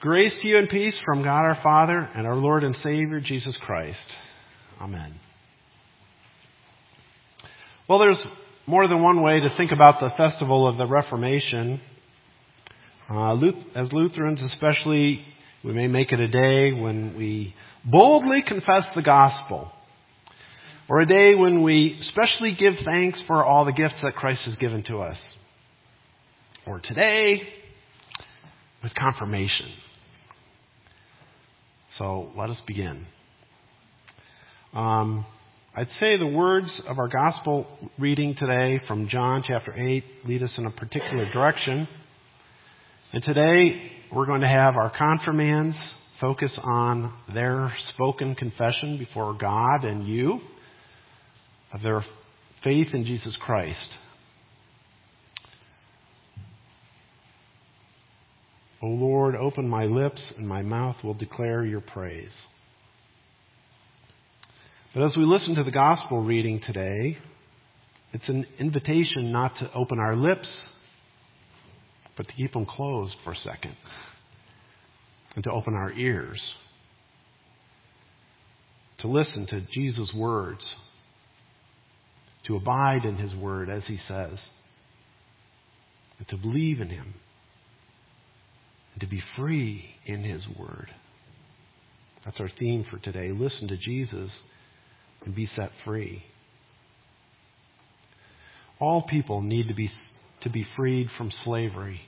Grace to you and peace from God our Father and our Lord and Savior, Jesus Christ. Amen. Well, there's more than one way to think about the festival of the Reformation. As Lutherans especially, we may make it a day when we boldly confess the gospel, or a day when we especially give thanks for all the gifts that Christ has given to us, or today with confirmation. So let us begin. I'd say the words of our gospel reading today from John chapter 8 lead us in a particular direction. And today we're going to have our confirmands focus on their spoken confession before God and you of their faith in Jesus Christ. O Lord, open my lips, and my mouth will declare your praise. But as we listen to the gospel reading today, it's an invitation not to open our lips, but to keep them closed for a second, and to open our ears, to listen to Jesus' words, to abide in His word as He says, and to believe in Him, and to be free in His word. That's our theme for today. Listen to Jesus and be set free. All people need to be freed from slavery.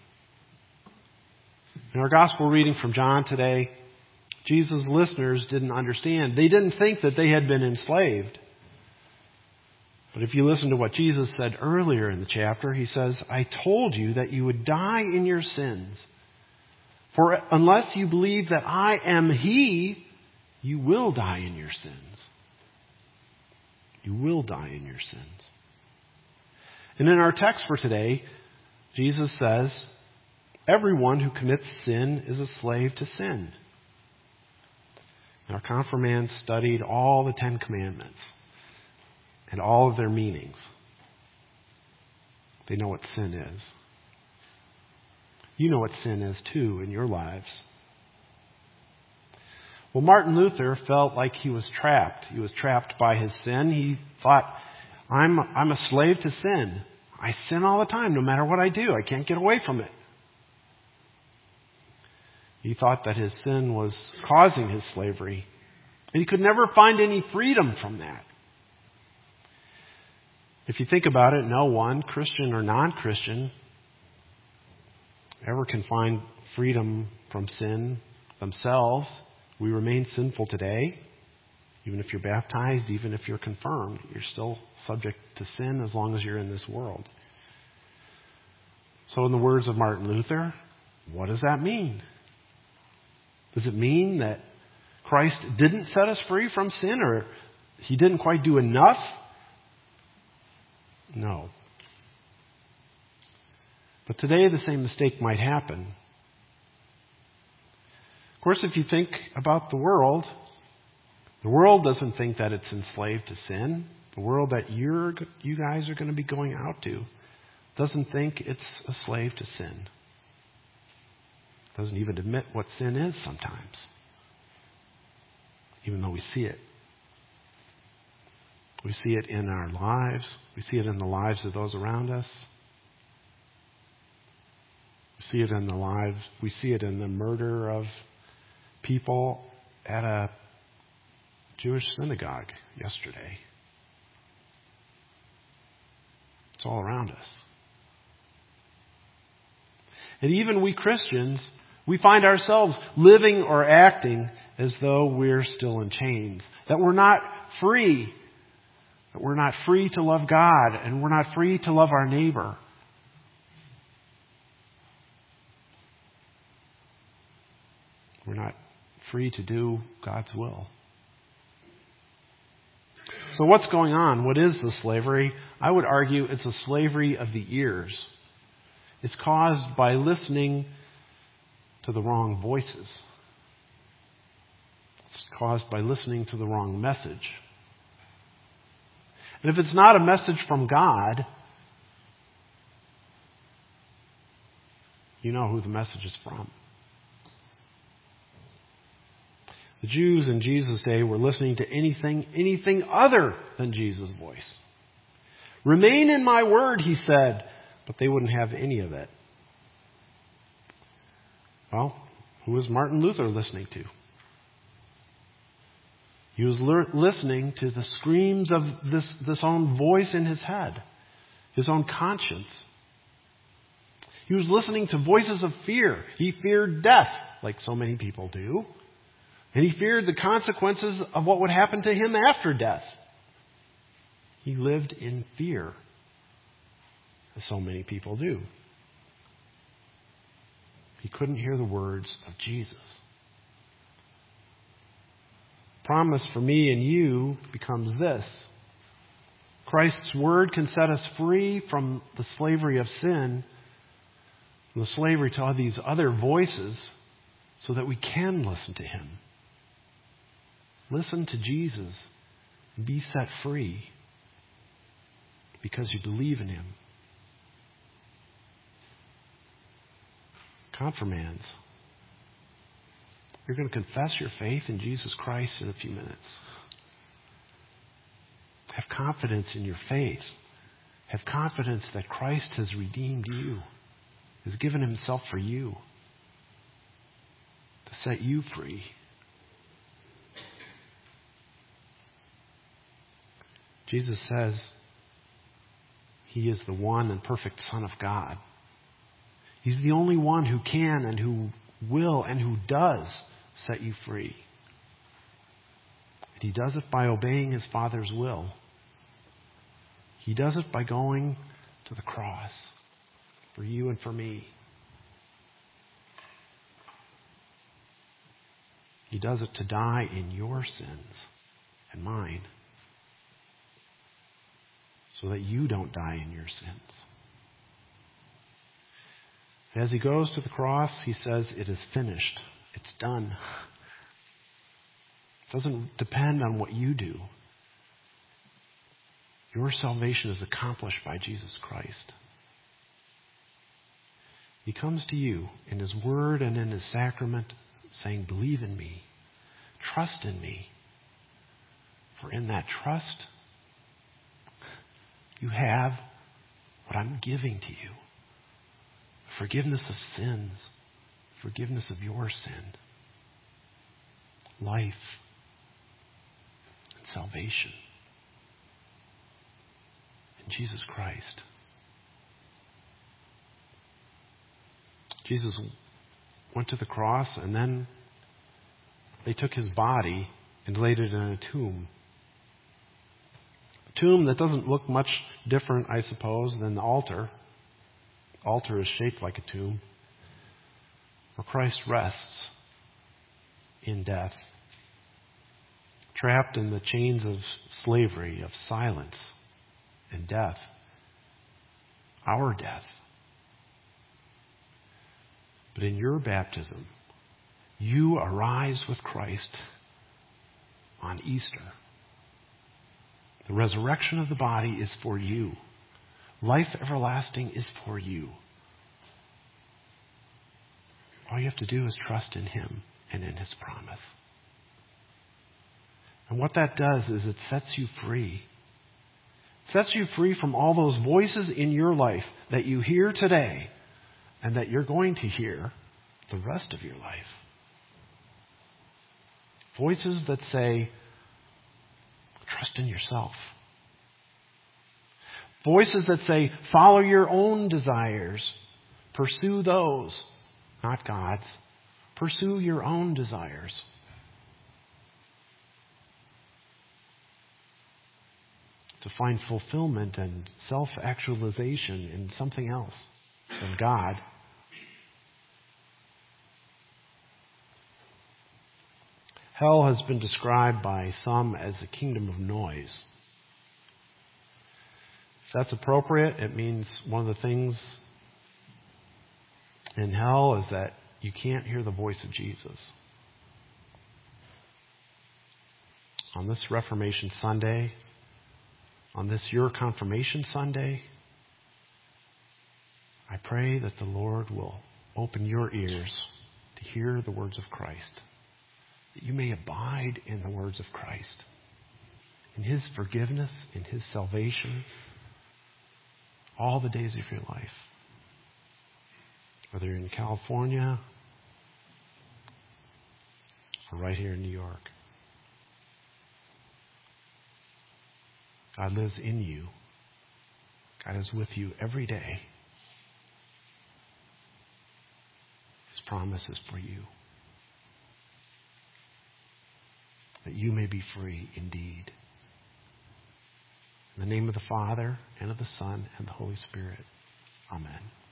In our gospel reading from John today, Jesus' listeners didn't understand. They didn't think that they had been enslaved. But if you listen to what Jesus said earlier in the chapter, He says, I told you that you would die in your sins. For unless you believe that I am He, you will die in your sins. You will die in your sins. And in our text for today, Jesus says, everyone who commits sin is a slave to sin. And our confirmands studied all the 10 Commandments and all of their meanings. They know what sin is. You know what sin is too in your lives. Well, Martin Luther felt like he was trapped. He was trapped by his sin. He thought, I'm a slave to sin. I sin all the time, no matter what I do. I can't get away from it. He thought that his sin was causing his slavery. And he could never find any freedom from that. If you think about it, no one, Christian or non-Christian, ever can find freedom from sin themselves. We remain sinful today. Even if you're baptized, even if you're confirmed, you're still subject to sin as long as you're in this world. So in the words of Martin Luther, what does that mean? Does it mean that Christ didn't set us free from sin, or He didn't quite do enough? No. But today the same mistake might happen. Of course, if you think about the world doesn't think that it's enslaved to sin. The world that you guys are going to be going out to doesn't think it's a slave to sin. Doesn't even admit what sin is sometimes, even though we see it. We see it in our lives. We see it in the lives of those around us. We see it in the murder of people at a Jewish synagogue yesterday. It's all around us. And even we Christians, we find ourselves living or acting as though we're still in chains. That we're not free. That we're not free to love God, and we're not free to love our neighbor. We're not free to do God's will. So what's going on? What is the slavery? I would argue it's a slavery of the ears. It's caused by listening to the wrong voices. It's caused by listening to the wrong message. And if it's not a message from God, you know who the message is from. The Jews in Jesus' day were listening to anything other than Jesus' voice. Remain in my word, he said, but they wouldn't have any of it. Well, who was Martin Luther listening to? He was listening to the screams of this own voice in his head, his own conscience. He was listening to voices of fear. He feared death, like so many people do. And he feared the consequences of what would happen to him after death. He lived in fear, as so many people do. He couldn't hear the words of Jesus. Promise for me and you becomes this. Christ's word can set us free from the slavery of sin, from the slavery to all these other voices, so that we can listen to him. Listen to Jesus and be set free because you believe in him. Confirmands, you're going to confess your faith in Jesus Christ in a few minutes. Have confidence in your faith. Have confidence that Christ has redeemed you, has given himself for you to set you free. Jesus says he is the one and perfect Son of God. He's the only one who can and who will and who does set you free. And he does it by obeying his Father's will. He does it by going to the cross for you and for me. He does it to die in your sins and mine, so that you don't die in your sins. As he goes to the cross, he says, it is finished. It's done. It doesn't depend on what you do. Your salvation is accomplished by Jesus Christ. He comes to you in his word and in his sacrament, saying, believe in me. Trust in me. For in that trust, you have what I'm giving to you. Forgiveness of sins. Forgiveness of your sin. Life. And salvation. In Jesus Christ. Jesus went to the cross, and then they took his body and laid it in a tomb. A tomb that doesn't look much different, I suppose, than the altar. The altar is shaped like a tomb, where Christ rests in death, trapped in the chains of slavery, of silence and death, our death. But in your baptism, you arise with Christ on Easter. The resurrection of the body is for you. Life everlasting is for you. All you have to do is trust in him and in his promise. And what that does is it sets you free. It sets you free from all those voices in your life that you hear today and that you're going to hear the rest of your life. Voices that say, trust in yourself. Voices that say, follow your own desires. Pursue those, not God's. Pursue your own desires. To find fulfillment and self-actualization in something else than God. Hell has been described by some as a kingdom of noise. If that's appropriate, it means one of the things in hell is that you can't hear the voice of Jesus. On this Reformation Sunday, on this Your Confirmation Sunday, I pray that the Lord will open your ears to hear the words of Christ. that you may abide in the words of Christ, in His forgiveness, in His salvation, all the days of your life. Whether you're in California or right here in New York. God lives in you. God is with you every day. His promise is for you. That you may be free indeed. In the name of the Father, and of the Son, and the Holy Spirit. Amen.